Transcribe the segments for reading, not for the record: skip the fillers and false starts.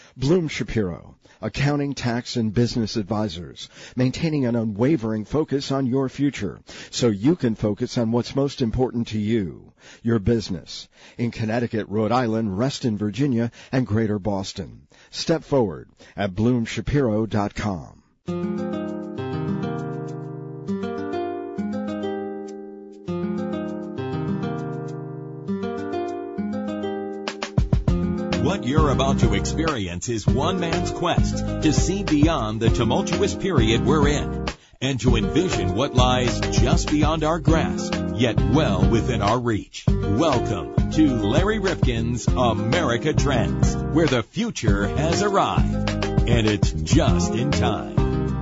Bloom Shapiro, accounting, tax, and business advisors, maintaining an unwavering focus on your future so you can focus on what's most important to you, your business. In Connecticut, Rhode Island, Reston, Virginia, and Greater Boston. Step forward at bloomshapiro.com. What you're about to experience is one man's quest to see beyond the tumultuous period we're in and to envision what lies just beyond our grasp, yet well within our reach. Welcome to Larry Rifkin's America Trends, where the future has arrived, and it's just in time.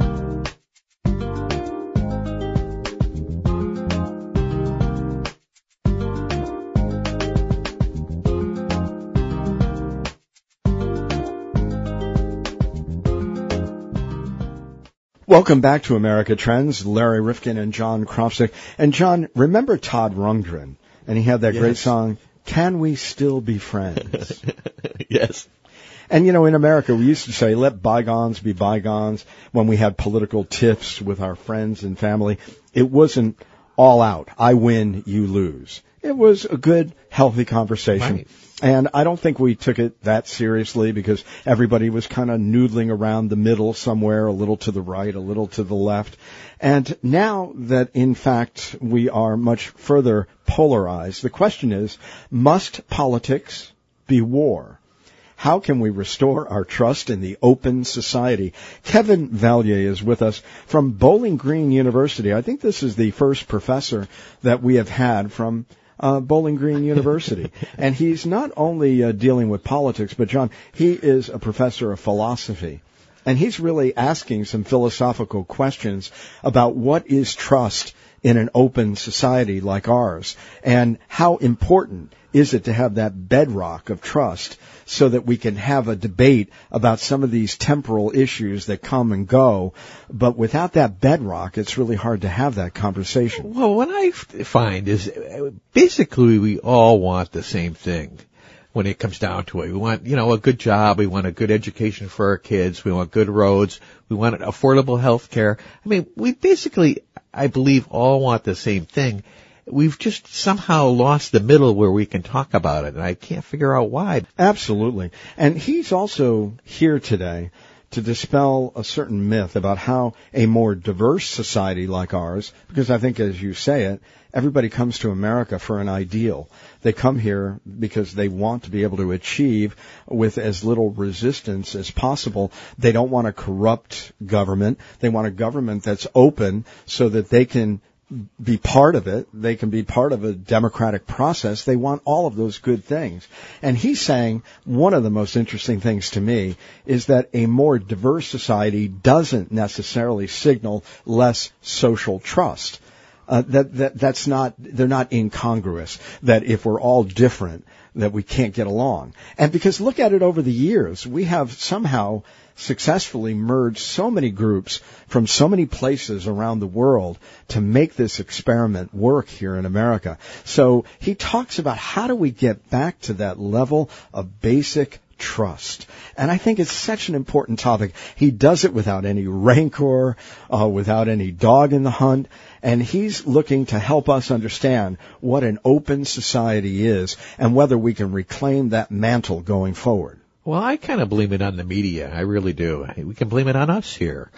Welcome back to America Trends. Larry Rifkin and John Kropsic. And John, remember Todd Rundgren? And he had that great song, Can We Still Be Friends? Yes. And, you know, in America, we used to say, let bygones be bygones when we had political tiffs with our friends and family. It wasn't all out. I win, you lose. It was a good, healthy conversation. Right. And I don't think we took it that seriously because everybody was kind of noodling around the middle somewhere, a little to the right, a little to the left. And now that, in fact, we are much further polarized, the question is, must politics be war? How can we restore our trust in the open society? Kevin Valier is with us from Bowling Green University. I think this is the first professor that we have had from Bowling Green University. And he's not only dealing with politics, but, John, he is a professor of philosophy. And he's really asking some philosophical questions about what is trust in an open society like ours, and how important is it to have that bedrock of trust so that we can have a debate about some of these temporal issues that come and go. But without that bedrock, it's really hard to have that conversation. Well, what I find is basically we all want the same thing when it comes down to it. We want, a good job. We want a good education for our kids. We want good roads. We want affordable health care. I mean, we basically, I believe, all want the same thing. We've just somehow lost the middle where we can talk about it, and I can't figure out why. Absolutely. And he's also here today to dispel a certain myth about how a more diverse society like ours, because I think, as you say it, everybody comes to America for an ideal. They come here because they want to be able to achieve with as little resistance as possible. They don't want a corrupt government. They want a government that's open so that they can be part of it. They can be part of a democratic process. They want all of those good things. And he's saying one of the most interesting things to me is that a more diverse society doesn't necessarily signal less social trust. That's not, they're not incongruous, that if we're all different, that we can't get along. And because look at it over the years, we have somehow successfully merged so many groups from so many places around the world to make this experiment work here in America. So he talks about how do we get back to that level of basic trust. And I think it's such an important topic. He does it without any rancor, without any dog in the hunt. And he's looking to help us understand what an open society is and whether we can reclaim that mantle going forward. Well, I kind of blame it on the media. I really do. We can blame it on us here.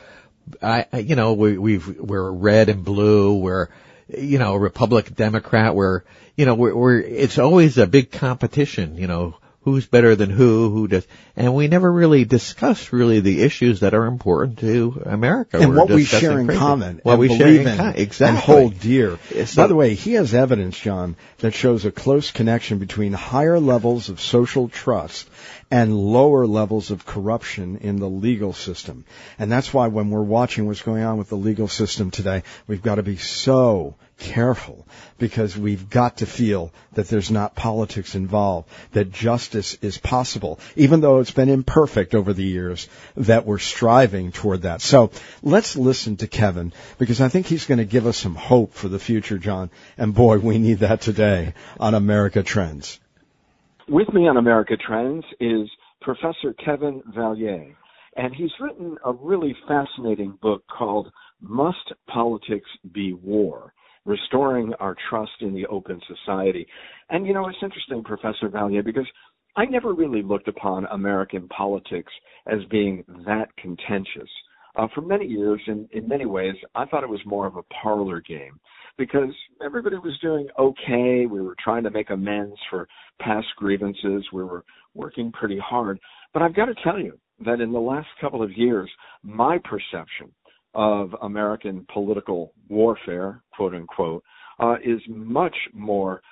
We're red and blue. We're, Republican, Democrat. We're it's always a big competition, who's better than who does, and we never really discuss the issues that are important to America. And what we share in common, what we believe share in exactly, and hold dear. By the way, he has evidence, John, that shows a close connection between higher levels of social trust and lower levels of corruption in the legal system. And that's why when we're watching what's going on with the legal system today, we've got to be so careful, because we've got to feel that there's not politics involved, that justice is possible, even though it's been imperfect over the years, that we're striving toward that. So let's listen to Kevin, because I think he's going to give us some hope for the future, John. And boy, we need that today on America Trends. With me on America Trends is Professor Kevin Vallier. And he's written a really fascinating book called Must Politics Be War? Restoring Our Trust in the Open Society. And, you know, it's interesting, Professor Vallier, because I never really looked upon American politics as being that contentious. For many years, in many ways, I thought it was more of a parlor game because everybody was doing okay. We were trying to make amends for past grievances. We were working pretty hard. But I've got to tell you that in the last couple of years, my perception of American political warfare, quote unquote, is much more,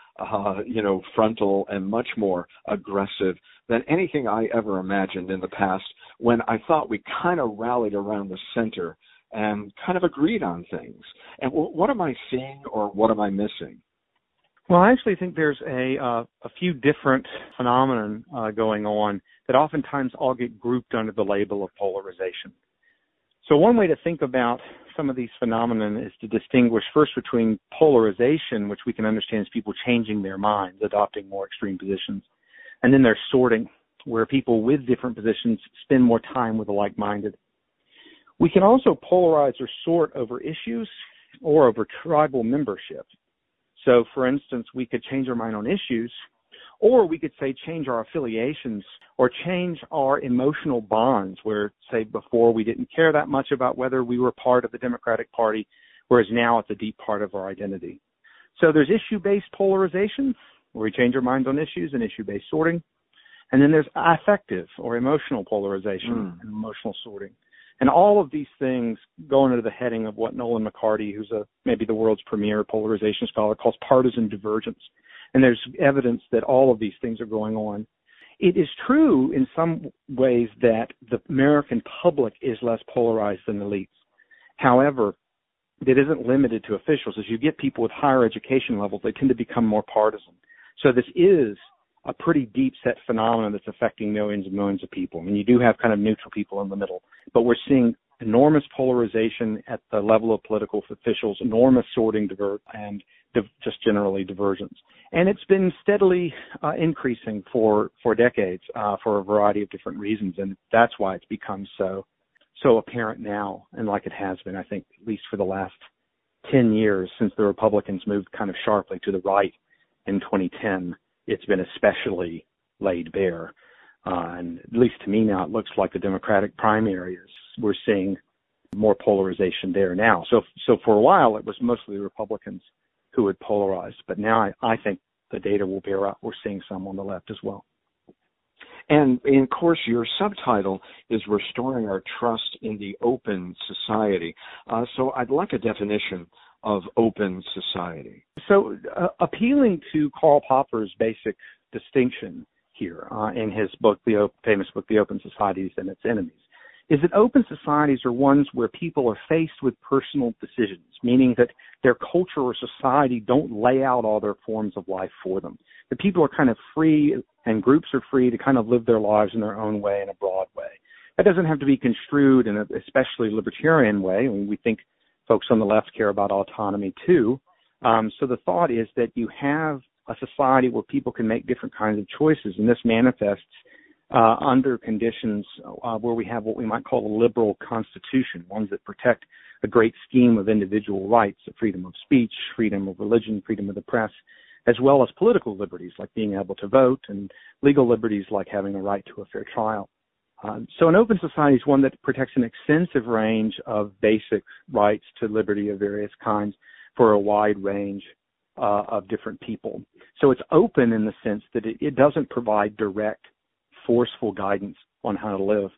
frontal and much more aggressive than anything I ever imagined in the past when I thought we kind of rallied around the center and kind of agreed on things. And what am I seeing or what am I missing? Well, I actually think there's a few different phenomena going on that oftentimes all get grouped under the label of polarization. So one way to think about some of these phenomena is to distinguish first between polarization, which we can understand as people changing their minds, adopting more extreme positions, and then there's sorting, where people with different positions spend more time with the like-minded. We can also polarize or sort over issues or over tribal membership. So, for instance, we could change our mind on issues, or we could say change our affiliations or change our emotional bonds where, say, before we didn't care that much about whether we were part of the Democratic Party, whereas now it's a deep part of our identity. So there's issue-based polarization where we change our minds on issues and issue-based sorting. And then there's affective or emotional polarization and emotional sorting. And all of these things go under the heading of what Nolan McCarty, who's maybe the world's premier polarization scholar, calls partisan divergence. And there's evidence that all of these things are going on. It is true in some ways that the American public is less polarized than elites. However, it isn't limited to officials. As you get people with higher education levels, they tend to become more partisan. So this is a pretty deep-set phenomenon that's affecting millions and millions of people. I mean, you do have kind of neutral people in the middle, but we're seeing enormous polarization at the level of political officials, enormous sorting and just generally divergence. And it's been steadily increasing for decades for a variety of different reasons, and that's why it's become so apparent now, and like it has been, I think, at least for the last 10 years since the Republicans moved kind of sharply to the right in 2010. It's been especially laid bare. And at least to me now, it looks like the Democratic primaries, we're seeing more polarization there now. So for a while, it was mostly Republicans who had polarized. But now I think the data will bear out. We're seeing some on the left as well. And, of course, your subtitle is Restoring Our Trust in the Open Society. So I'd like a definition of open society. So appealing to Karl Popper's basic distinction here in his book, the famous book, The Open Societies and Its Enemies, is that open societies are ones where people are faced with personal decisions, meaning that their culture or society don't lay out all their forms of life for them. The people are kind of free and groups are free to kind of live their lives in their own way, in a broad way. That doesn't have to be construed in an especially libertarian way. I mean, we think folks on the left care about autonomy too. So the thought is that you have a society where people can make different kinds of choices, and this manifests under conditions where we have what we might call a liberal constitution, ones that protect a great scheme of individual rights, freedom of speech, freedom of religion, freedom of the press, as well as political liberties like being able to vote and legal liberties like having a right to a fair trial. So an open society is one that protects an extensive range of basic rights to liberty of various kinds for a wide range of different people. So it's open in the sense that it doesn't provide direct, forceful guidance on how to live.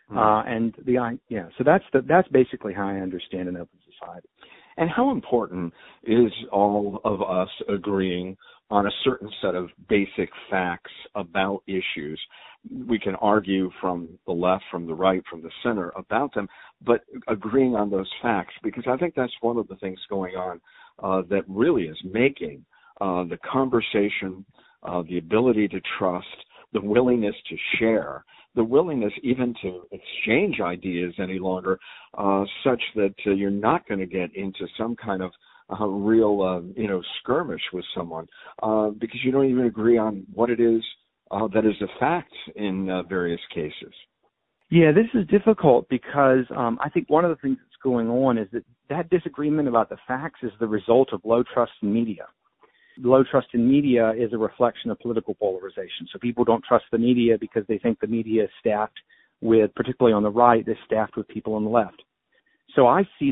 So that's basically how I understand an open society. And how important is all of us agreeing on a certain set of basic facts about issues? We can argue from the left, from the right, from the center about them, but agreeing on those facts, because I think that's one of the things going on that really is making the conversation, the ability to trust, the willingness to share, the willingness even to exchange ideas any longer, such that you're not going to get into some kind of real, skirmish with someone because you don't even agree on what it is that is a fact in various cases. Yeah, this is difficult because I think one of the things that's going on is that disagreement about the facts is the result of low trust in media. Low trust in media is a reflection of political polarization. So people don't trust the media because they think the media is staffed with, particularly on the right, is staffed with people on the left. So I see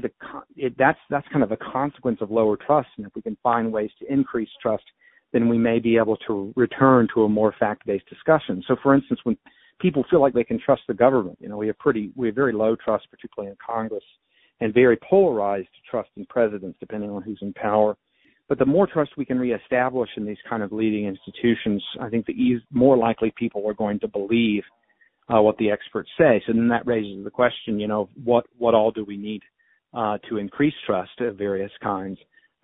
that's kind of a consequence of lower trust. And if we can find ways to increase trust, then we may be able to return to a more fact-based discussion. So, for instance, when people feel like they can trust the government, we have very low trust, particularly in Congress, and very polarized trust in presidents, depending on who's in power. But the more trust we can reestablish in these kind of leading institutions, I think the more likely people are going to believe what the experts say. So then that raises the question, what all do we need to increase trust of various kinds?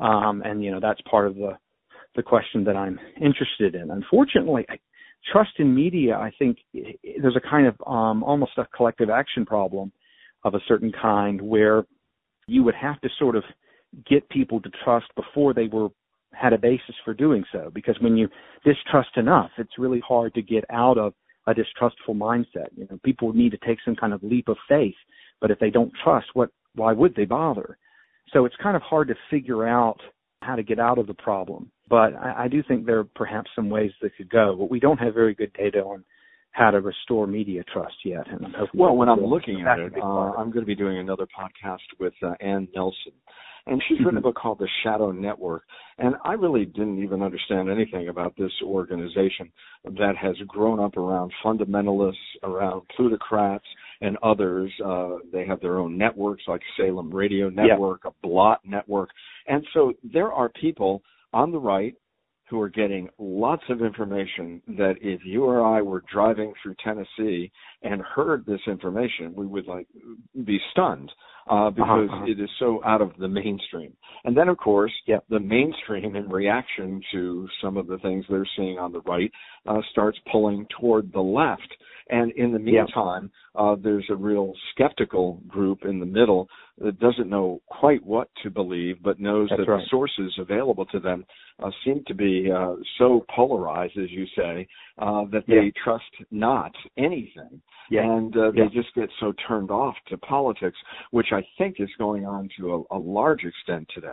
And that's part of the question that I'm interested in. Unfortunately, trust in media, I think there's a kind of almost a collective action problem of a certain kind where you would have to sort of get people to trust before they had a basis for doing so. Because when you distrust enough, it's really hard to get out of a distrustful mindset. People need to take some kind of leap of faith, but if they don't trust, why would they bother? So it's kind of hard to figure out how to get out of the problem. But I do think there are perhaps some ways that could go, but we don't have very good data on how to restore media trust yet. Well, when I'm looking at it, I'm going to be doing another podcast with Ann Nelson. And she's written a book called The Shadow Network. And I really didn't even understand anything about this organization that has grown up around fundamentalists, around plutocrats, and others. They have their own networks like Salem Radio Network, a Blot Network. And so there are people on the right who are getting lots of information that if you or I were driving through Tennessee and heard this information, we would be stunned because it is so out of the mainstream. And then, of course, the mainstream, in reaction to some of the things they're seeing on the right, starts pulling toward the left. And in the meantime, there's a real skeptical group in the middle that doesn't know quite what to believe, but knows that the sources available to them seem to be so polarized, as you say, that they trust not anything. And they just get so turned off to politics, which I think is going on to a large extent today.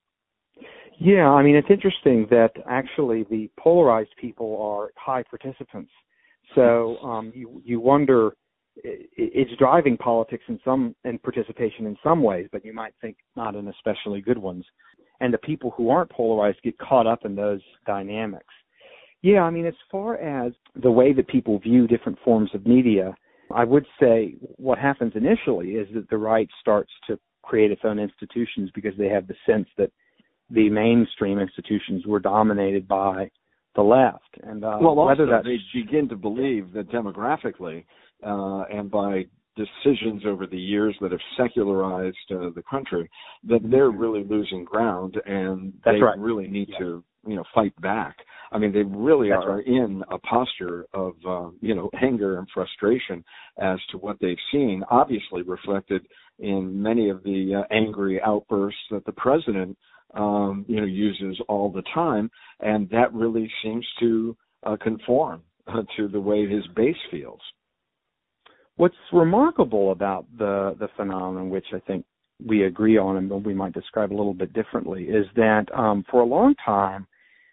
Yeah, I mean, it's interesting that actually the polarized people are high participants. So you wonder, it's driving politics and participation in some ways, but you might think not in especially good ones. And the people who aren't polarized get caught up in those dynamics. Yeah, I mean, as far as the way that people view different forms of media, I would say what happens initially is that the right starts to create its own institutions because they have the sense that the mainstream institutions were dominated by the left. And also they begin to believe that demographically and by decisions over the years that have secularized the country, that they're really losing ground, and they really need to fight back. I mean, they really are in a posture of anger and frustration as to what they've seen, obviously reflected in many of the angry outbursts that the president uses all the time, and that really seems to conform to the way his base feels. What's remarkable about the phenomenon, which I think we agree on and we might describe a little bit differently, is that for a long time,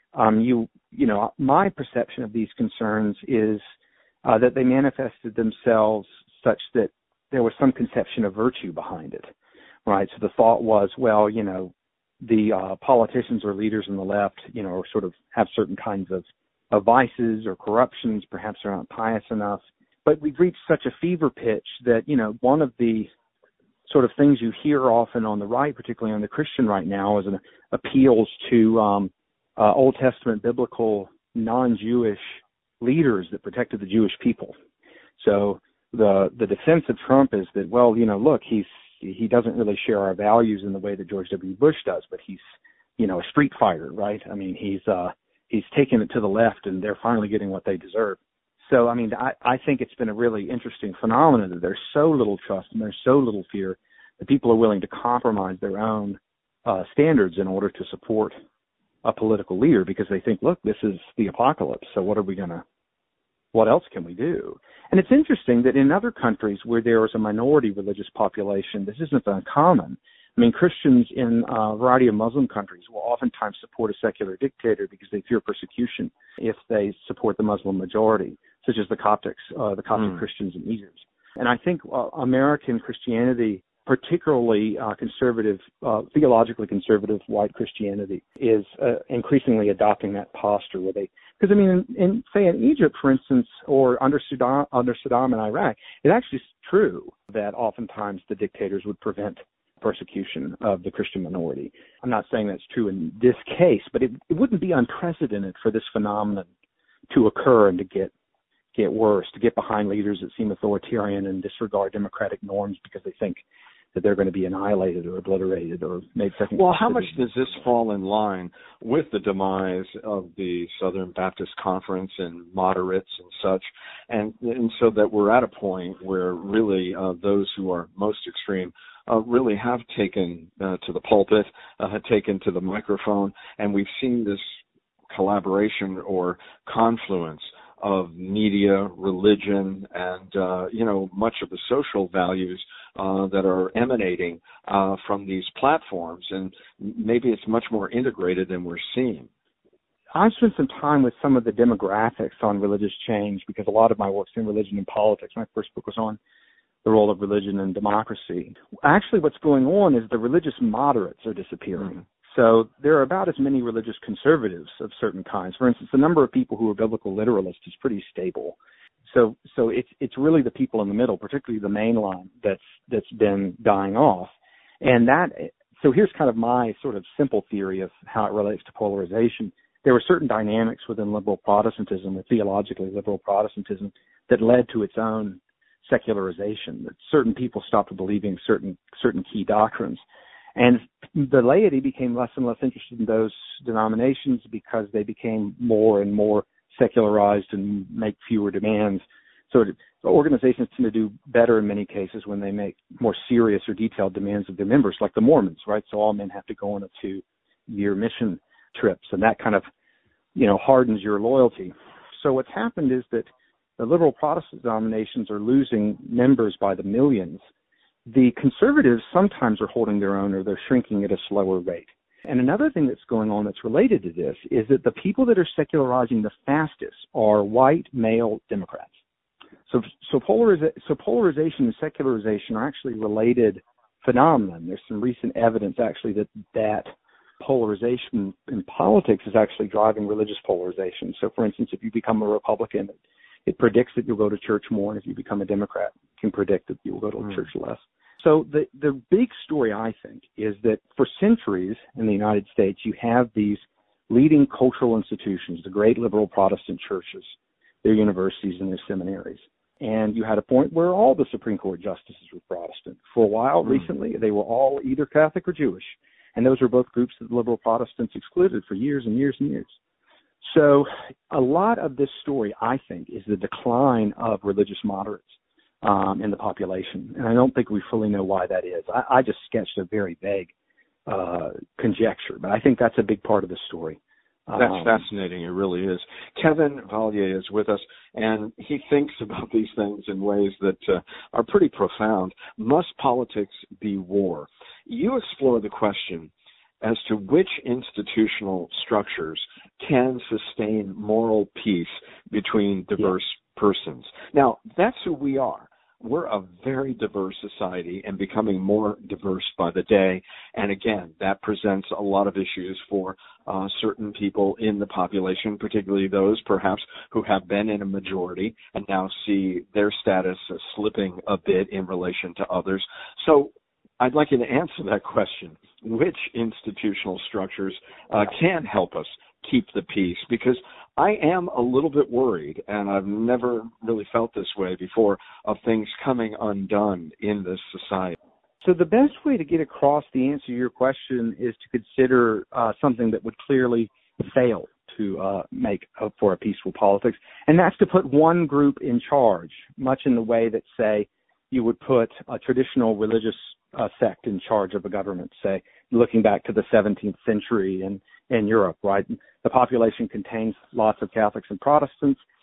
my perception of these concerns is that they manifested themselves such that there was some conception of virtue behind it, right? So the thought was, well, the politicians or leaders on the left, or sort of have certain kinds of vices or corruptions, perhaps they're not pious enough. But we've reached such a fever pitch that, one of the sort of things you hear often on the right, particularly on the Christian right now, is an appeals to Old Testament biblical non-Jewish leaders that protected the Jewish people. So the defense of Trump is that, well, look, he doesn't really share our values in the way that George W. Bush does, but he's, a street fighter, right? I mean, he's taken it to the left, and they're finally getting what they deserve. So, I mean, I think it's been a really interesting phenomenon that there's so little trust and there's so little fear that people are willing to compromise their own standards in order to support a political leader because they think, look, this is the apocalypse. So what are we going to what else can we do? And it's interesting that in other countries where there is a minority religious population, this isn't uncommon. I mean, Christians in a variety of Muslim countries will oftentimes support a secular dictator because they fear persecution if they support the Muslim majority, such as the Coptic Christians in Egypt. And I think American Christianity, particularly conservative, theologically conservative white Christianity, is increasingly adopting that posture where they, because I mean, in Egypt, for instance, or under Saddam in Iraq, it's actually true that oftentimes the dictators would prevent persecution of the Christian minority. I'm not saying that's true in this case, but it wouldn't be unprecedented for this phenomenon to occur and to get worse, to get behind leaders that seem authoritarian and disregard democratic norms because they think that they're going to be annihilated or obliterated or made second. Well, how much does this fall in line with the demise of the Southern Baptist Conference and moderates and such, and so that we're at a point where really those who are most extreme really have taken to the pulpit, have taken to the microphone, and we've seen this collaboration or confluence of media, religion, and much of the social values that are emanating from these platforms, and maybe it's much more integrated than we're seeing. I've spent some time with some of the demographics on religious change because a lot of my work's in religion and politics. My first book was on the role of religion and democracy. Actually, what's going on is the religious moderates are disappearing. Mm-hmm. So there are about as many religious conservatives of certain kinds. For instance, the number of people who are biblical literalists is pretty stable. So it's really the people in the middle, particularly the mainline, that's been dying off. And so here's kind of my sort of simple theory of how it relates to polarization. There were certain dynamics within liberal Protestantism, or theologically liberal Protestantism, that led to its own secularization, that certain people stopped believing certain key doctrines. And the laity became less and less interested in those denominations because they became more and more secularized and make fewer demands. So organizations tend to do better in many cases when they make more serious or detailed demands of their members, like the Mormons, right? So all men have to go on a 2-year mission trips, and that kind of, hardens your loyalty. So what's happened is that the liberal Protestant denominations are losing members by the millions. The conservatives sometimes are holding their own, or they're shrinking at a slower rate. And another thing that's going on that's related to this is that the people that are secularizing the fastest are white male Democrats. So polarization and secularization are actually related phenomenon. There's some recent evidence actually that polarization in politics is actually driving religious polarization. So for instance, if you become a Republican, it predicts that you'll go to church more, and if you become a Democrat, it can predict that you will go to church less. So the big story, I think, is that for centuries in the United States, you have these leading cultural institutions, the great liberal Protestant churches, their universities and their seminaries. And you had a point where all the Supreme Court justices were Protestant. For a while, recently, they were all either Catholic or Jewish. And those were both groups that the liberal Protestants excluded for years and years and years. So a lot of this story, I think, is the decline of religious moderates in the population. And I don't think we fully know why that is. I just sketched a very vague conjecture, but I think that's a big part of the story. That's fascinating. It really is. Kevin Vallier is with us, and he thinks about these things in ways that are pretty profound. Must politics be war? You explore the question as to which institutional structures can sustain moral peace between diverse persons. Now, that's who we are. We're a very diverse society and becoming more diverse by the day. And again, that presents a lot of issues for certain people in the population, particularly those perhaps who have been in a majority and now see their status slipping a bit in relation to others. So I'd like you to answer that question. Which institutional structures can help us keep the peace? Because I am a little bit worried, and I've never really felt this way before, of things coming undone in this society. So the best way to get across the answer to your question is to consider something that would clearly fail to make for a peaceful politics, and that's to put one group in charge, much in the way that, say, you would put a traditional religious sect in charge of a government, say, looking back to the 17th century in Europe, right? The population contains lots of Catholics and Protestants,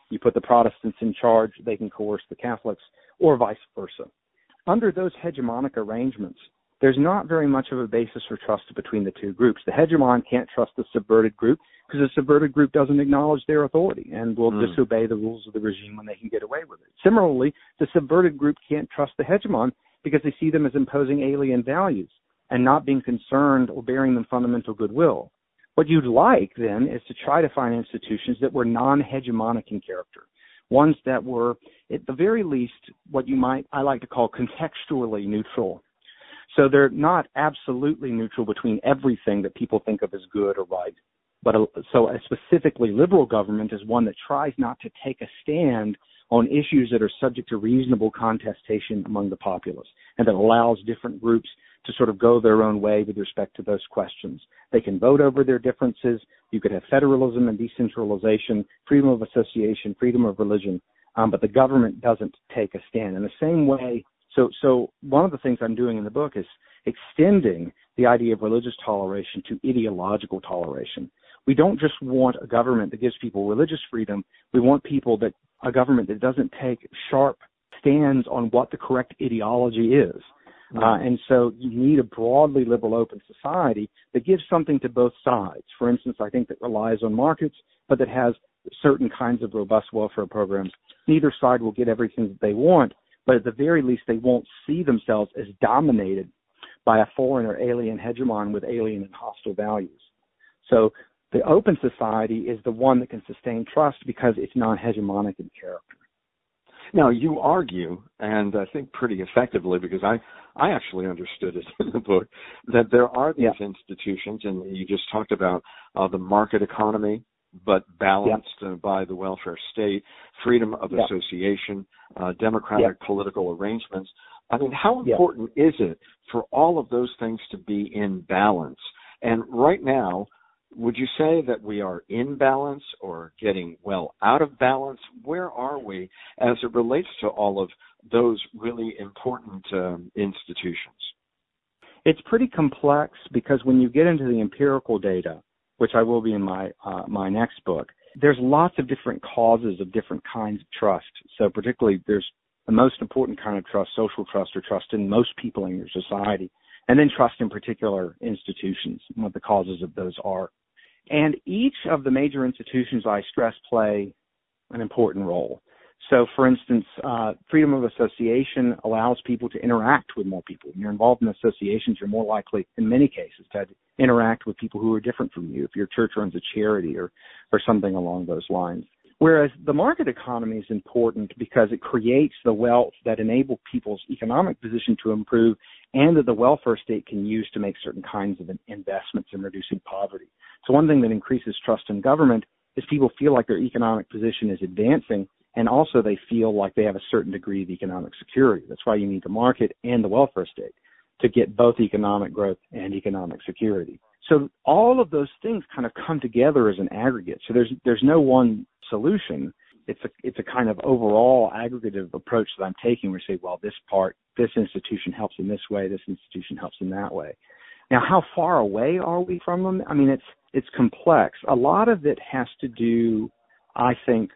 You put the Protestants in charge, they can coerce the Catholics, or vice versa. Under those hegemonic arrangements, there's not very much of a basis for trust between the two groups. The hegemon can't trust the subverted group because the subverted group doesn't acknowledge their authority and will disobey the rules of the regime when they can get away with it. Similarly, the subverted group can't trust the hegemon because they see them as imposing alien values and not being concerned or bearing them fundamental goodwill. What you'd like, then, is to try to find institutions that were non-hegemonic in character, ones that were, at the very least, what I like to call contextually neutral. So they're not absolutely neutral between everything that people think of as good or right. But so a specifically liberal government is one that tries not to take a stand on issues that are subject to reasonable contestation among the populace, and that allows different groups to sort of go their own way with respect to those questions. They can vote over their differences. You could have federalism and decentralization, freedom of association, freedom of religion, but the government doesn't take a stand. In the same way, so one of the things I'm doing in the book is extending the idea of religious toleration to ideological toleration. We don't just want a government that gives people religious freedom. We want a government that doesn't take sharp stands on what the correct ideology is. And so you need a broadly liberal open society that gives something to both sides. For instance, I think that relies on markets, but that has certain kinds of robust welfare programs. Neither side will get everything that they want, but at the very least, they won't see themselves as dominated by a foreign or alien hegemon with alien and hostile values. So the open society is the one that can sustain trust because it's non-hegemonic in character. Now, you argue, and I think pretty effectively, because I actually understood it in the book, that there are these institutions, and you just talked about the market economy, but balanced by the welfare state, freedom of association, democratic political arrangements. I mean, how important is it for all of those things to be in balance? And right now, would you say that we are in balance or getting well out of balance? Where are we as it relates to all of those really important institutions? It's pretty complex because when you get into the empirical data, which I will be in my next book, there's lots of different causes of different kinds of trust. So particularly there's the most important kind of trust, social trust, or trust in most people in your society, and then trust in particular institutions and what the causes of those are. And each of the major institutions I stress play an important role. So, for instance, freedom of association allows people to interact with more people. When you're involved in associations, you're more likely, in many cases, to interact with people who are different from you, if your church runs a charity or something along those lines. Whereas the market economy is important because it creates the wealth that enable people's economic position to improve and that the welfare state can use to make certain kinds of investments in reducing poverty. So one thing that increases trust in government is people feel like their economic position is advancing, and also they feel like they have a certain degree of economic security. That's why you need the market and the welfare state to get both economic growth and economic security. So all of those things kind of come together as an aggregate. So there's no one solution. It's a kind of overall aggregative approach that I'm taking where I say, well, this institution helps in this way, this institution helps in that way. Now, how far away are we from them? I mean, it's complex. A lot of it has to do, I think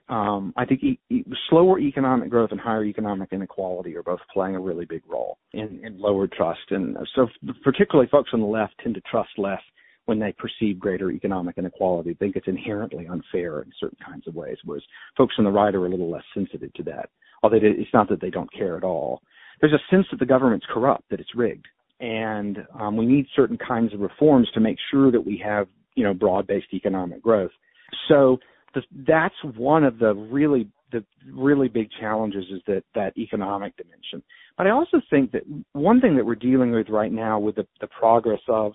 slower economic growth and higher economic inequality are both playing a really big role in lower trust. And so particularly folks on the left tend to trust less when they perceive greater economic inequality. They think it's inherently unfair in certain kinds of ways, whereas folks on the right are a little less sensitive to that. Although it's not that they don't care at all. There's a sense that the government's corrupt, that it's rigged. And we need certain kinds of reforms to make sure that we have, broad-based economic growth. So that's one of the really big challenges is that economic dimension. But I also think that one thing that we're dealing with right now with the progress of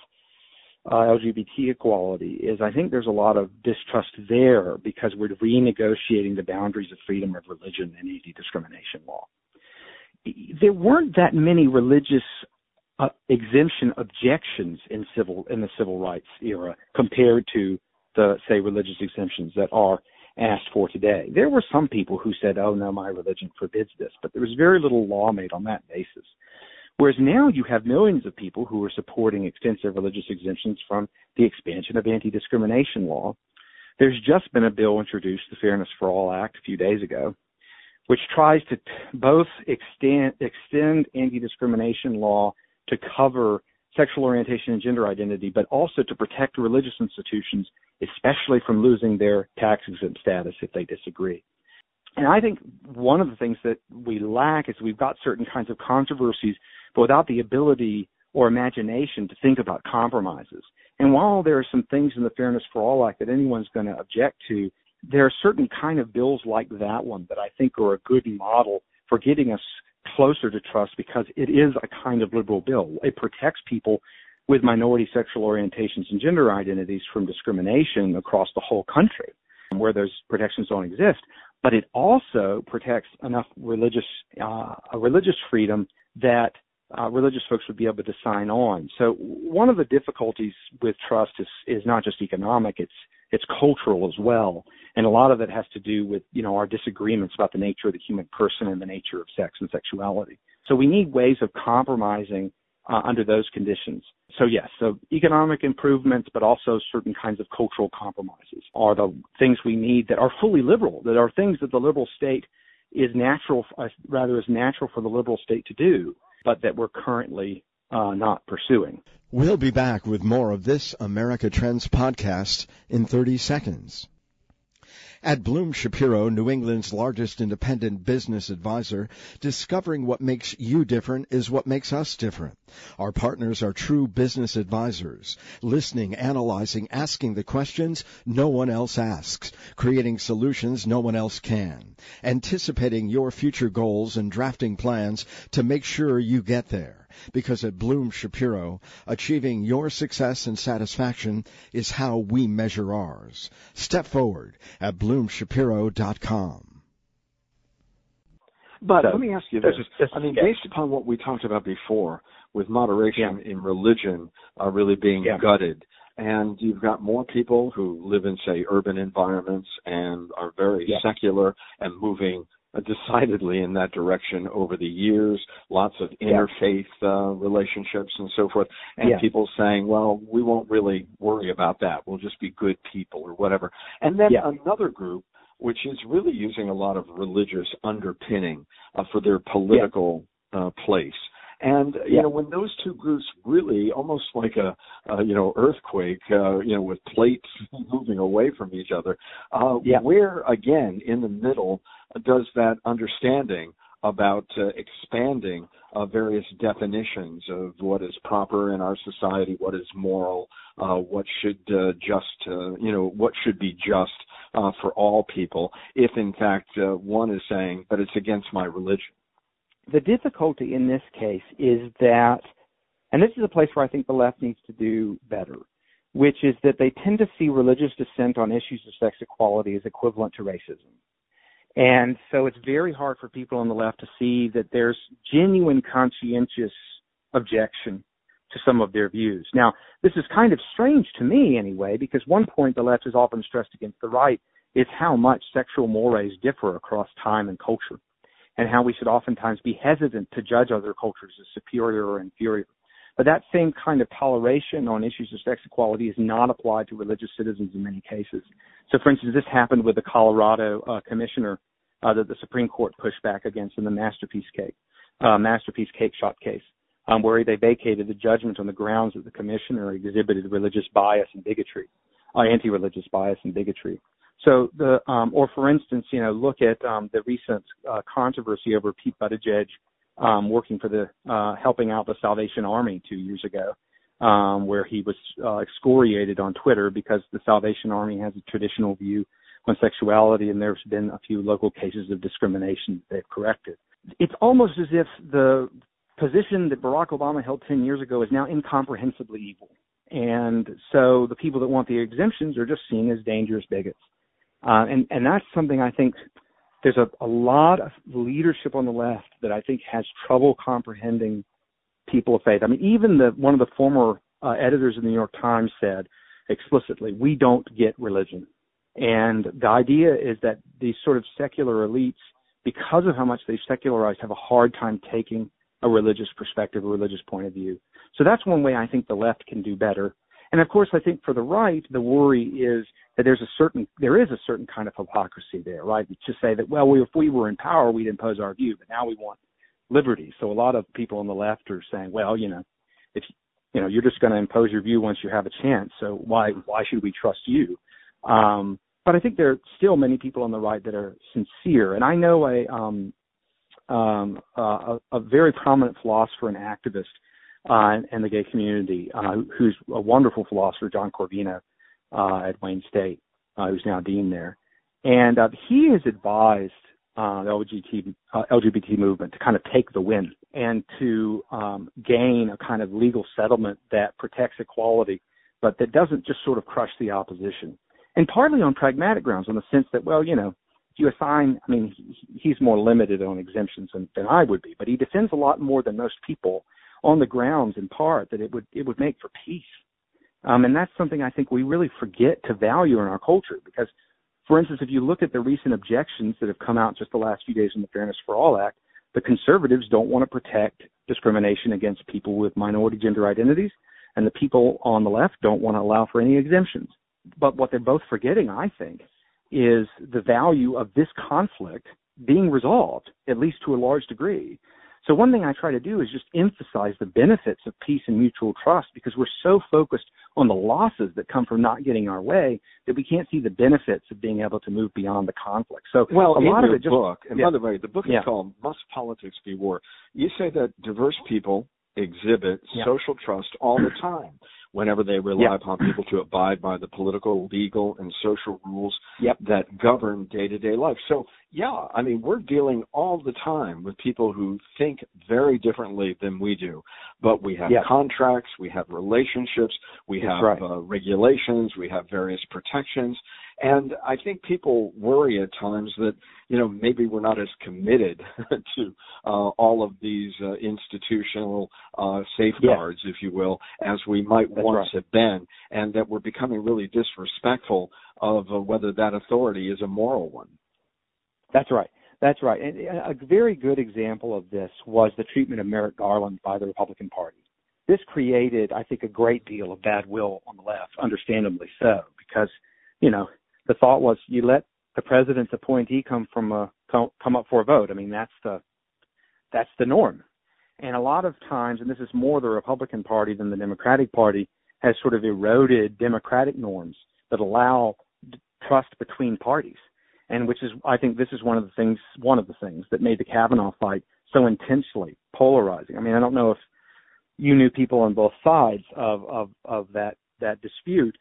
LGBT equality is I think there's a lot of distrust there because we're renegotiating the boundaries of freedom of religion and anti-discrimination law. There weren't that many religious exemption objections in the civil rights era compared to the, say, religious exemptions that are asked for today. There were some people who said, oh, no, my religion forbids this, but there was very little law made on that basis. Whereas now you have millions of people who are supporting extensive religious exemptions from the expansion of anti-discrimination law There's just been a bill introduced, the Fairness for All Act, a few days ago, which tries to both extend anti-discrimination law to cover sexual orientation and gender identity, but also to protect religious institutions, especially from losing their tax-exempt status if they disagree. And I think one of the things that we lack is we've got certain kinds of controversies, but without the ability or imagination to think about compromises. And while there are some things in the Fairness for All Act that anyone's going to object to, there are certain kind of bills like that one that I think are a good model for getting us closer to trust, because it is a kind of liberal bill. It protects people with minority sexual orientations and gender identities from discrimination across the whole country where those protections don't exist. But it also protects enough religious freedom that religious folks would be able to sign on. So one of the difficulties with trust is not just economic, it's cultural as well. And a lot of it has to do with, our disagreements about the nature of the human person and the nature of sex and sexuality. So we need ways of compromising under those conditions. So yes, so economic improvements, but also certain kinds of cultural compromises are the things we need that are fully liberal, that are things that the liberal state is natural for the liberal state to do, but that we're currently not pursuing. We'll be back with more of this America Trends podcast in 30 seconds. At Bloom Shapiro, New England's largest independent business advisor, discovering what makes you different is what makes us different. Our partners are true business advisors, listening, analyzing, asking the questions no one else asks, creating solutions no one else can, anticipating your future goals and drafting plans to make sure you get there. Because at Bloom Shapiro, achieving your success and satisfaction is how we measure ours. Step forward at bloomshapiro.com. But let me ask you this. Based upon what we talked about before, with moderation in religion really being gutted, and you've got more people who live in, say, urban environments and are very secular and moving decidedly in that direction over the years, lots of interfaith relationships and so forth, and people saying, well, we won't really worry about that. We'll just be good people or whatever. And then another group, which is really using a lot of religious underpinning for their political place. And, when those two groups really almost like a earthquake, with plates moving away from each other, where, again, in the middle does that understanding about expanding various definitions of what is proper in our society, what is moral, what should what should be just for all people, if in fact one is saying, but it's against my religion. The difficulty in this case is that, and this is a place where I think the left needs to do better, which is that they tend to see religious dissent on issues of sex equality as equivalent to racism. And so it's very hard for people on the left to see that there's genuine conscientious objection to some of their views. Now, this is kind of strange to me anyway, because one point the left has often stressed against the right is how much sexual mores differ across time and culture, and how we should oftentimes be hesitant to judge other cultures as superior or inferior. But that same kind of toleration on issues of sex equality is not applied to religious citizens in many cases. So, for instance, this happened with the Colorado commissioner that the Supreme Court pushed back against in the Masterpiece Cake Shop case, where they vacated the judgment on the grounds that the commissioner exhibited religious bias and bigotry, anti-religious bias and bigotry. So or for instance, look at the recent controversy over Pete Buttigieg working for helping out the Salvation Army 2 years ago, where he was excoriated on Twitter because the Salvation Army has a traditional view on sexuality, and there's been a few local cases of discrimination they've corrected. It's almost as if the position that Barack Obama held 10 years ago is now incomprehensibly evil. And so the people that want the exemptions are just seen as dangerous bigots. And that's something I think there's a lot of leadership on the left that I think has trouble comprehending people of faith. I mean, even one of the former editors of the New York Times said explicitly, we don't get religion. And the idea is that these sort of secular elites, because of how much they've secularized, have a hard time taking a religious perspective, a religious point of view. So that's one way I think the left can do better. And of course, I think for the right, the worry is that there is a certain kind of hypocrisy there, right? To say that, well, if we were in power, we'd impose our view, but now we want liberty. So a lot of people on the left are saying, well, if you're just going to impose your view once you have a chance, so why should we trust you? But I think there are still many people on the right that are sincere, and I know a very prominent philosopher and activist in the gay community, who's a wonderful philosopher, John Corvino, at Wayne State, who's now dean there. And he has advised the LGBT movement to kind of take the win and to gain a kind of legal settlement that protects equality, but that doesn't just sort of crush the opposition. And partly on pragmatic grounds, in the sense that, well, if you assign, he's more limited on exemptions than I would be, but he defends a lot more than most people on the grounds, in part, that it would make for peace. And that's something I think we really forget to value in our culture, because, for instance, if you look at the recent objections that have come out just the last few days in the Fairness for All Act, the conservatives don't want to protect discrimination against people with minority gender identities, and the people on the left don't want to allow for any exemptions. But what they're both forgetting, I think, is the value of this conflict being resolved, at least to a large degree. So one thing I try to do is just emphasize the benefits of peace and mutual trust, because we're so focused on the losses that come from not getting our way that we can't see the benefits of being able to move beyond the conflict. So a lot of it it just, book, and by the way, the book is called Must Politics Be War. You say that diverse people exhibit social trust all the time whenever they rely upon people to abide by the political, legal, and social rules that govern day-to-day life. So, we're dealing all the time with people who think very differently than we do. But we have contracts, we have relationships, we have regulations, we have various protections. And I think people worry at times that, maybe we're not as committed to all of these institutional safeguards, if you will, as we might once have been, and that we're becoming really disrespectful of whether that authority is a moral one. That's right. That's right. And a very good example of this was the treatment of Merrick Garland by the Republican Party. This created, I think, a great deal of bad will on the left, understandably so, because, the thought was you let the president's appointee come up for a vote. That's the norm. And a lot of times, and this is more the Republican Party than the Democratic Party, has sort of eroded democratic norms that allow trust between parties. And I think this is one of the things that made the Kavanaugh fight so intensely polarizing. I don't know if you knew people on both sides of that dispute,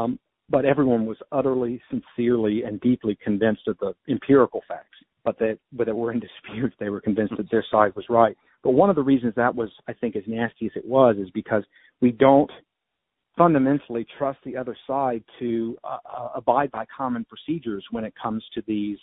but everyone was utterly, sincerely, and deeply convinced of the empirical facts. But that were in dispute, they were convinced that their side was right. But one of the reasons that was, I think, as nasty as it was, is because we don't fundamentally trust the other side to abide by common procedures when it comes to these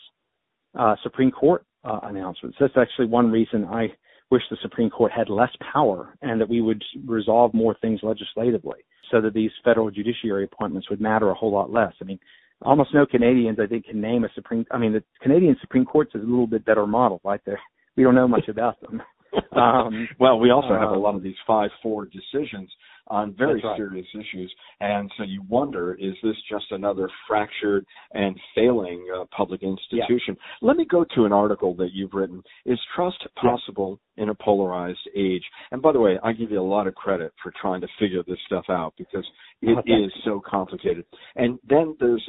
Supreme Court announcements. That's actually one reason I wish the Supreme Court had less power and that we would resolve more things legislatively so that these federal judiciary appointments would matter a whole lot less. Almost no Canadians, I think, can name the Canadian Supreme Court's is a little bit better model, right there. We don't know much about them. Well, we also have a lot of these 5-4 decisions on very serious issues, and so you wonder, is this just another fractured and failing public institution? Let me go to an article that you've written. Is trust possible in a polarized age? And by the way, I give you a lot of credit for trying to figure this stuff out, because it is so complicated. And then there's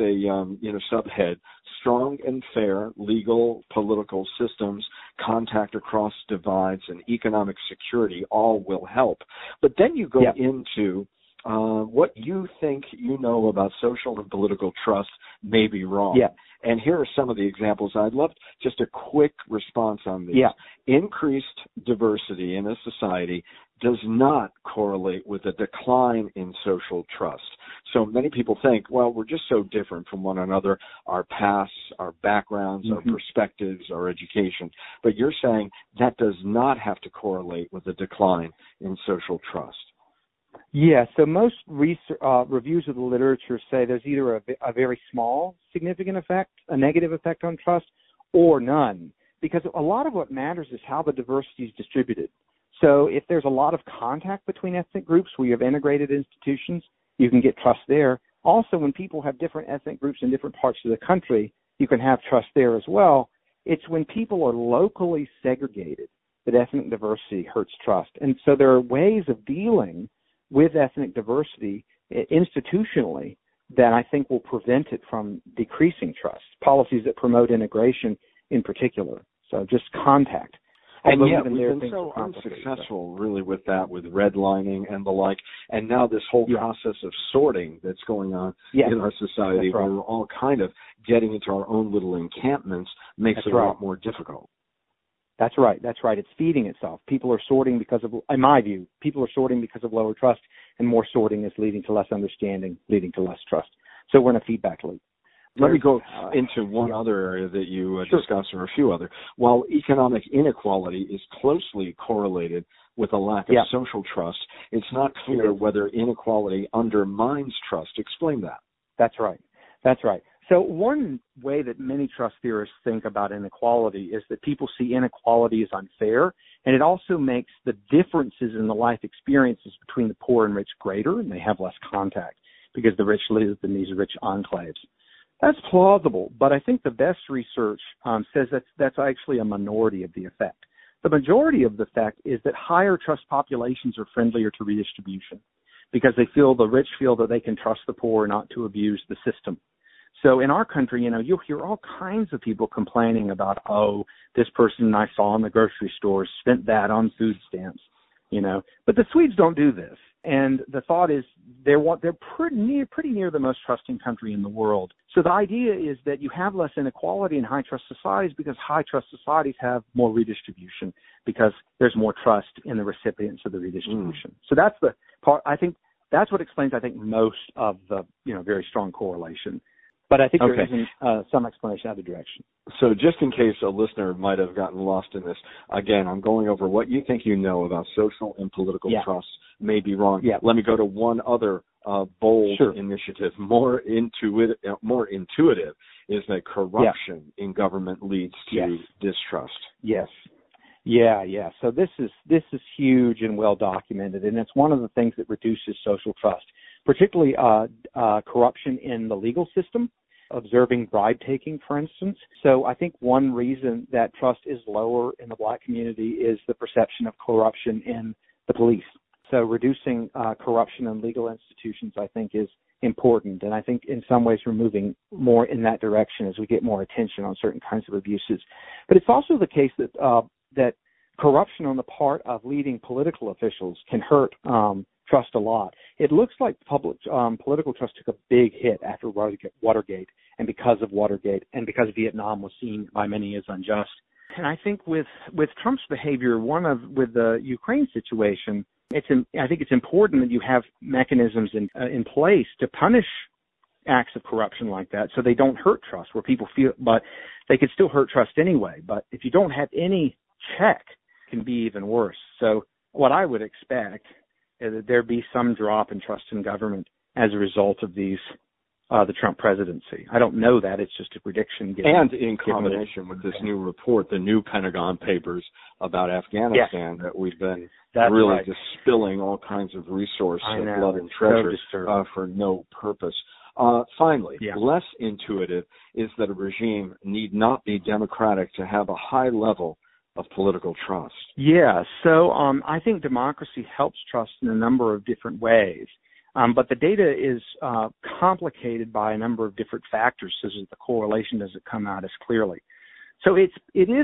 a subhead: strong and fair legal political systems, contact across divides, and economic security all will help. But then you go into what you think you know about social and political trust may be wrong. And here are some of the examples. I'd love just a quick response on these. Increased diversity in a society does not correlate with a decline in social trust. So many people think, well, we're just so different from one another, our pasts, our backgrounds, our perspectives, our education. But you're saying that does not have to correlate with a decline in social trust. Yeah, so most reviews of the literature say there's either a very small significant effect, a negative effect on trust, or none, because a lot of what matters is how the diversity is distributed. So if there's a lot of contact between ethnic groups where you have integrated institutions, you can get trust there. Also, when people have different ethnic groups in different parts of the country, you can have trust there as well. It's when people are locally segregated that ethnic diversity hurts trust. And so there are ways of dealing with ethnic diversity institutionally that I think will prevent it from decreasing trust. Policies that promote integration in particular. So just contact. And yet we've been so unsuccessful really with that, with redlining and the like. And now this whole process of sorting that's going on in our society, where we're all kind of getting into our own little encampments, makes it a lot more difficult. That's right. That's right. It's feeding itself. People are sorting because of, in my view, people are sorting because of lower trust, and more sorting is leading to less understanding, leading to less trust. So we're in a feedback loop. Let me go into one other area that you discussed, or a few other. While economic inequality is closely correlated with a lack of social trust, it's not clear whether inequality undermines trust. Explain that. That's right. That's right. So one way that many trust theorists think about inequality is that people see inequality as unfair, and it also makes the differences in the life experiences between the poor and rich greater, and they have less contact because the rich live in these rich enclaves. That's plausible, but I think the best research says that's actually a minority of the effect. The majority of the effect is that higher trust populations are friendlier to redistribution because the rich feel that they can trust the poor not to abuse the system. So in our country, you'll hear all kinds of people complaining about, this person I saw in the grocery store spent that on food stamps, But the Swedes don't do this. And the thought is they're pretty near the most trusting country in the world. So the idea is that you have less inequality in high trust societies because high trust societies have more redistribution because there's more trust in the recipients of the redistribution. So that's the part. I think that's what explains, most of the very strong correlation. But I think there isn't some explanation out of the direction. So just in case a listener might have gotten lost in this, again, I'm going over what you think you know about social and political trust. May be wrong. Let me go to one other bold initiative, more intuitive, is that corruption in government leads to distrust. Yes. Yeah. So this is huge and well documented, and it's one of the things that reduces social trust, particularly corruption in the legal system. Observing bribe taking, for instance. So I think one reason that trust is lower in the Black community is the perception of corruption in the police. So reducing corruption in legal institutions, I think, is important. And I think in some ways we're moving more in that direction as we get more attention on certain kinds of abuses. But it's also the case that that corruption on the part of leading political officials can hurt trust a lot. It looks like public political trust took a big hit after Watergate, and because of Watergate, and because Vietnam was seen by many as unjust. And I think with Trump's behavior, with the Ukraine situation, I think it's important that you have mechanisms in place to punish acts of corruption like that, so they don't hurt trust. Where people feel, but they could still hurt trust anyway. But if you don't have any check, it can be even worse. So what I would expect is that there be some drop in trust in government as a result of the Trump presidency. I don't know that. It's just a prediction. And in combination with this new report, the new Pentagon Papers about Afghanistan, that we've been just spilling all kinds of resource, blood and treasure for no purpose. Finally, less intuitive is that a regime need not be democratic to have a high level of political trust. Yeah, so I think democracy helps trust in a number of different ways. But the data is complicated by a number of different factors, so that the correlation doesn't come out as clearly. So it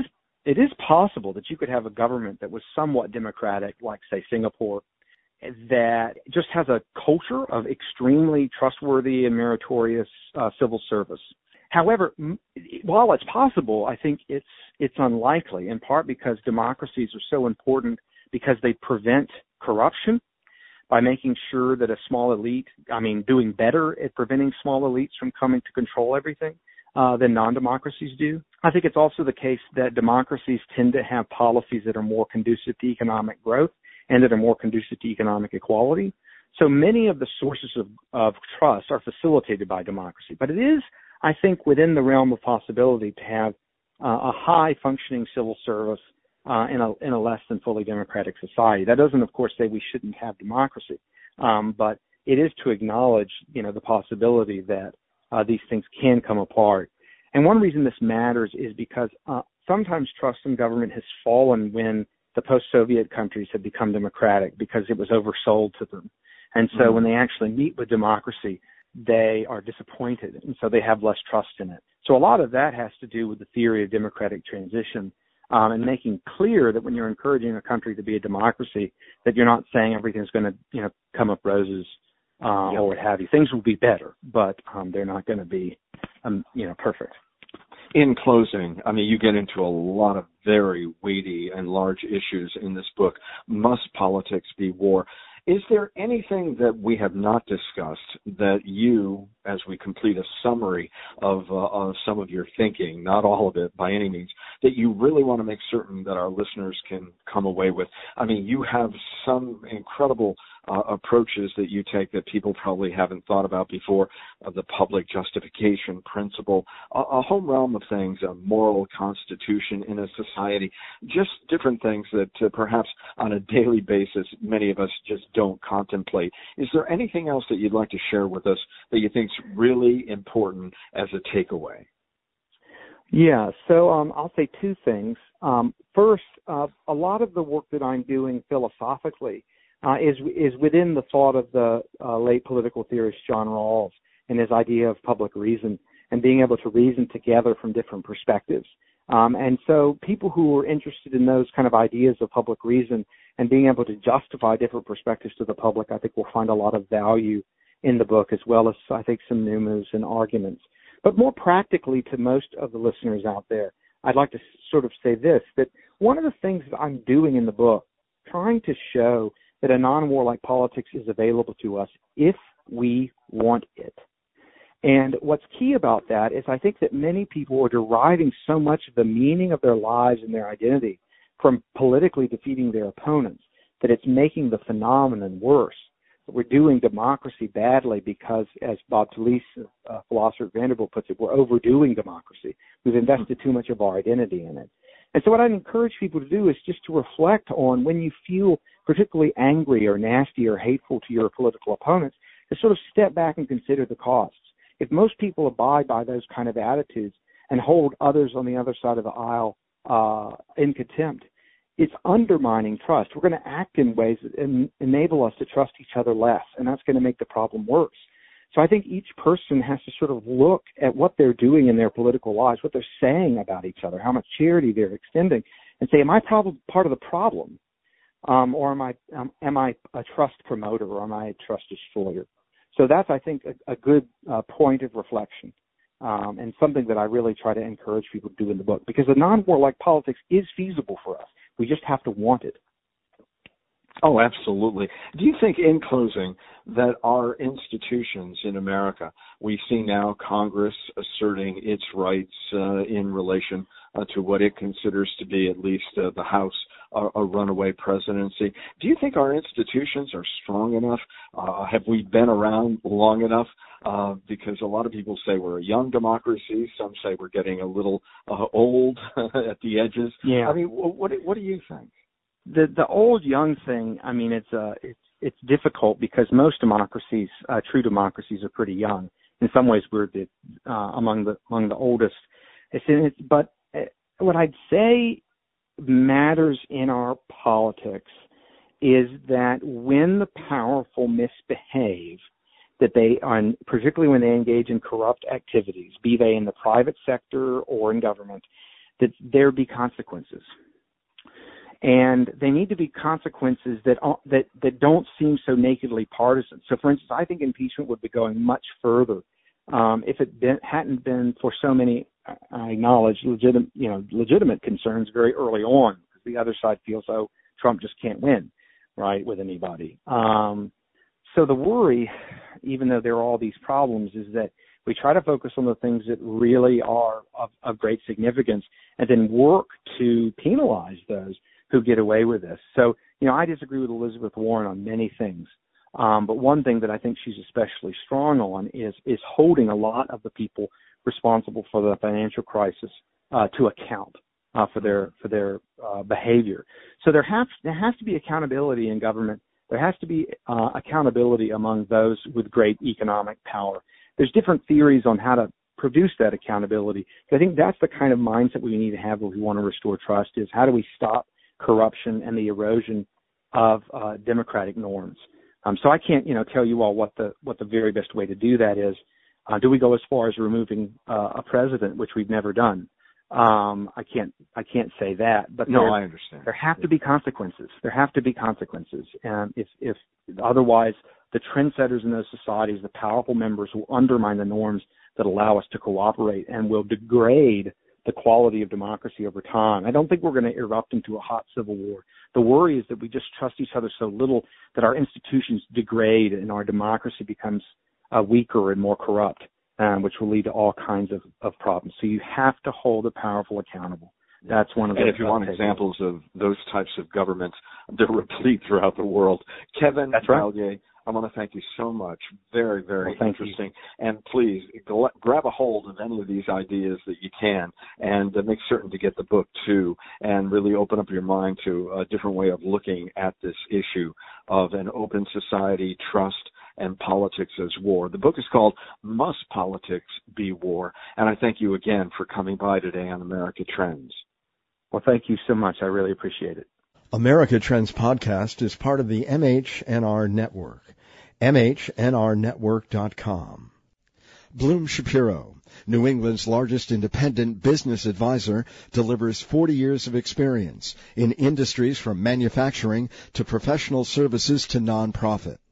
is possible that you could have a government that was somewhat democratic, like, say, Singapore, that just has a culture of extremely trustworthy and meritorious civil service. However, while it's possible, I think it's unlikely, in part because democracies are so important because they prevent corruption by making sure that a small elite, doing better at preventing small elites from coming to control everything than non-democracies do. I think it's also the case that democracies tend to have policies that are more conducive to economic growth and that are more conducive to economic equality. So many of the sources of trust are facilitated by democracy. But it is, I think, within the realm of possibility to have a high-functioning civil service in a less than fully democratic society. That doesn't, of course, say we shouldn't have democracy, but it is to acknowledge, the possibility that these things can come apart. And one reason this matters is because sometimes trust in government has fallen when the post-Soviet countries have become democratic because it was oversold to them. And so when they actually meet with democracy, they are disappointed, and so they have less trust in it. So a lot of that has to do with the theory of democratic transition, and making clear that when you're encouraging a country to be a democracy, that you're not saying everything's going to, come up roses or what have you. Things will be better, but they're not going to be, perfect. In closing, you get into a lot of very weighty and large issues in this book. Must politics be war? Is there anything that we have not discussed that you, as we complete a summary of some of your thinking, not all of it by any means, that you really want to make certain that our listeners can come away with? You have some incredible approaches that you take that people probably haven't thought about before, the public justification principle, a whole realm of things, a moral constitution in a society, just different things that perhaps on a daily basis many of us just don't contemplate. Is there anything else that you'd like to share with us that you think is really important as a takeaway? Yeah, so I'll say two things. First, a lot of the work that I'm doing philosophically is within the thought of the late political theorist John Rawls and his idea of public reason and being able to reason together from different perspectives. And so people who are interested in those kind of ideas of public reason and being able to justify different perspectives to the public, I think will find a lot of value in the book, as well as, I think, some new moves and arguments. But more practically to most of the listeners out there, I'd like to sort of say this, that one of the things that I'm doing in the book, trying to show that a non-warlike politics is available to us if we want it. And what's key about that is I think that many people are deriving so much of the meaning of their lives and their identity from politically defeating their opponents that it's making the phenomenon worse. We're doing democracy badly because, as Bob Talisse, philosopher at Vanderbilt, puts it, we're overdoing democracy. We've invested too much of our identity in it. And so what I'd encourage people to do is just to reflect on when you feel particularly angry or nasty or hateful to your political opponents, to sort of step back and consider the costs. If most people abide by those kind of attitudes and hold others on the other side of the aisle in contempt, it's undermining trust. We're going to act in ways that enable us to trust each other less, and that's going to make the problem worse. So I think each person has to sort of look at what they're doing in their political lives, what they're saying about each other, how much charity they're extending, and say, am I part of the problem, or am I a trust promoter, or am I a trust destroyer? So that's, I think, a good point of reflection, and something that I really try to encourage people to do in the book, because the non-warlike politics is feasible for us. We just have to want it. Oh, absolutely. Do you think, in closing, that our institutions in America, we see now Congress asserting its rights in relation to what it considers to be at least the House, a runaway presidency. Do you think our institutions are strong enough? Have we been around long enough? Because a lot of people say we're a young democracy. Some say we're getting a little old at the edges. Yeah. What do you think? The old young thing, it's difficult because most democracies, true democracies, are pretty young. In some ways, we're among the oldest. But what I'd say matters in our politics is that when the powerful misbehave, that they, particularly when they engage in corrupt activities, be they in the private sector or in government, that there be consequences. And they need to be consequences that don't seem so nakedly partisan. So, for instance, I think impeachment would be going much further if it hadn't been for so many, I acknowledge, legitimate concerns very early on, because the other side feels, oh, Trump just can't win, right, with anybody. So the worry, even though there are all these problems, is that we try to focus on the things that really are of great significance and then work to penalize those who get away with this. So, I disagree with Elizabeth Warren on many things. But one thing that I think she's especially strong on is holding a lot of the people responsible for the financial crisis to account for their behavior. So there has to be accountability in government there has to be accountability among those with great economic power. There's different theories on how to produce that accountability. I think that's the kind of mindset we need to have if we want to restore trust, is how do we stop corruption and the erosion of democratic norms. So I can't, tell you all what the very best way to do that is. Do we go as far as removing a president, which we've never done? I can't say that, but no, I understand. There have to be consequences. There have to be consequences, and if otherwise, the trendsetters in those societies, the powerful members, will undermine the norms that allow us to cooperate and will degrade the quality of democracy over time. I don't think we're going to erupt into a hot civil war. The worry is that we just trust each other so little that our institutions degrade and our democracy becomes weaker and more corrupt, which will lead to all kinds of problems. So you have to hold the powerful accountable. That's one of the. And if you want examples of those types of governments, they're replete throughout the world. Kevin Vallier, I want to thank you so much. Very, very interesting. And please grab a hold of any of these ideas that you can, and make certain to get the book too, and really open up your mind to a different way of looking at this issue of an open society, trust, and politics as war. The book is called Must Politics Be War? And I thank you again for coming by today on America Trends. Well, thank you so much. I really appreciate it. America Trends Podcast is part of the MHNR Network, MHNRnetwork.com. Bloom Shapiro, New England's largest independent business advisor, delivers 40 years of experience in industries from manufacturing to professional services to nonprofit.